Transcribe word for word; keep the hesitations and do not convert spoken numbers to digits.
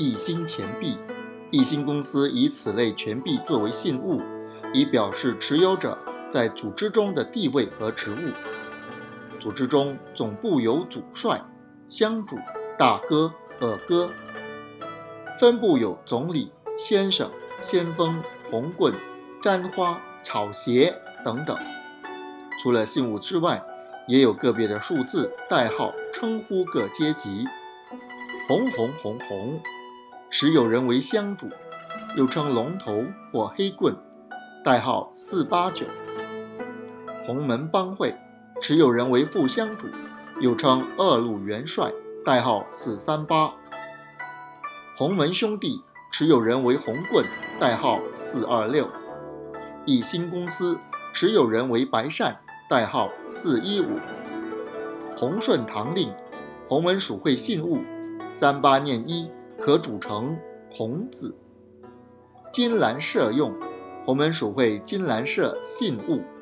一心钱币。一心公司以此类钱币作为信物，以表示持有者在组织中的地位和职务。组织中总部有主帅、乡主、大哥、二哥，分部有总理、先生、先锋、红棍、簪花、草鞋等等。除了信物之外，也有个别的数字、代号称呼各阶级。红红红红，持有人为乡主，又称龙头或黑棍，代号四八九。红门帮会，持有人为副乡主，又称二路元帅，代号四三八。洪门兄弟，持有人为红棍，代号四二六。一心公司，持有人为白善，代号四一五。洪顺堂令，洪门属会信物，三八念一，可组成洪字。金兰社用，洪门属会金兰社信物。